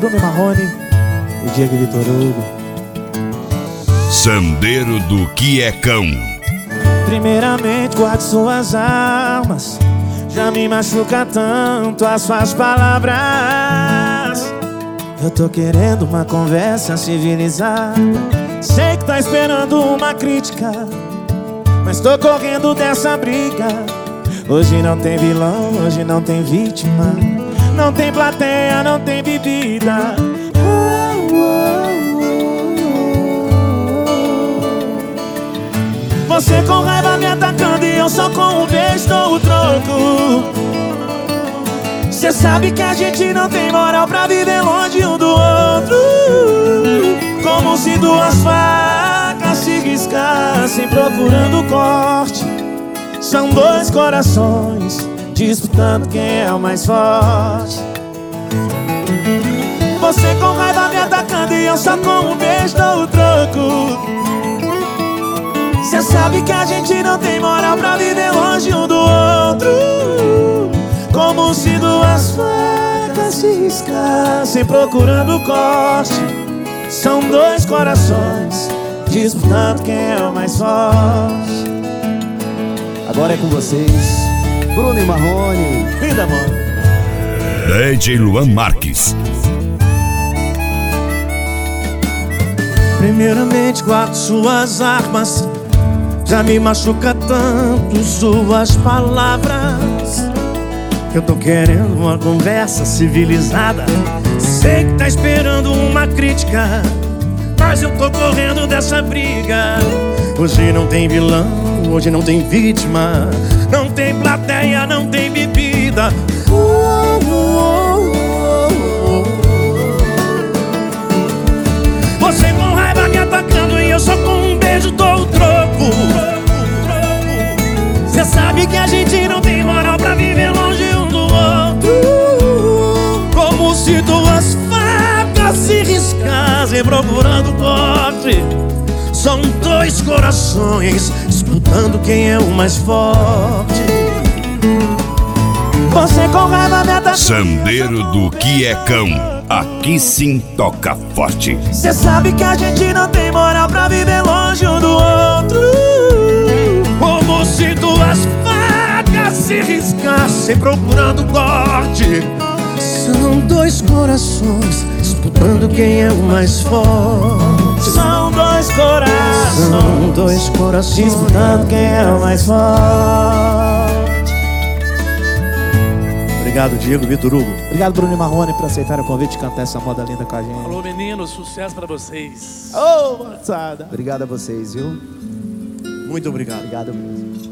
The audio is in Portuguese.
Bruno Marrone, o Diego Vitor Hugo. Sandeiro do Que É Cão. Primeiramente guarde suas armas, já me machuca tanto as suas palavras. Eu tô querendo uma conversa civilizada. Sei que tá esperando uma crítica, mas tô correndo dessa briga. Hoje não tem vilão, hoje não tem vítima, não tem plateia, não tem bebida. Você com raiva me atacando e eu só com um beijo dou o troco. Cê sabe que a gente não tem moral pra viver longe um do outro. Como se duas facas se riscassem procurando corte. São dois corações disputando quem é o mais forte. Você com raiva me atacando e eu só com um beijo dou o troco. Cê sabe que a gente não tem moral pra viver longe um do outro. Como se duas facas se riscassem procurando corte. São dois corações disputando quem é o mais forte. Agora é com vocês, Bruno e Marrone. Linda, mano. DJ Luan Marques. Primeiramente guarde suas armas, já me machuca tanto suas palavras. Eu tô querendo uma conversa civilizada. Sei que tá esperando uma crítica, mas eu tô correndo dessa briga. Hoje não tem vilão, hoje não tem vítima, não tem plateia, não tem bebida. Você com raiva me atacando e eu só com um beijo dou o troco. Cê sabe que a gente não tem moral pra viver longe um do outro. Como se duas facas se riscassem procurando corte. São dois corações disputando quem é o mais forte. Você com raiva me atacando. Sandeiro do Que É Cão. Aqui sim toca forte. Cê sabe que a gente não tem moral pra viver longe um do outro. Como se duas facas se riscassem procurando corte. São dois corações disputando quem é o mais forte. São dois corações, são dois corações disputando quem é o mais forte. Obrigado, Diego Vitor Hugo. Obrigado, Bruno Marrone, por aceitar o convite de cantar essa moda linda com a gente. Alô, meninos, sucesso pra vocês. Ô, moçada. Obrigado a vocês, viu? Muito obrigado. Obrigado mesmo.